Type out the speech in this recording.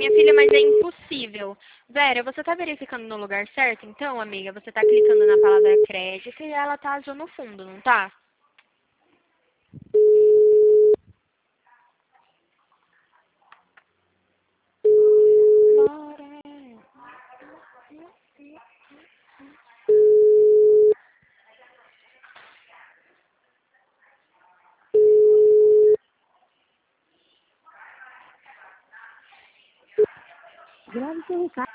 minha filha, mas é impossível. Vera, você tá verificando no lugar certo, então, amiga? Você tá clicando na palavra crédito e ela tá azul no fundo, não tá? Grave seu recado.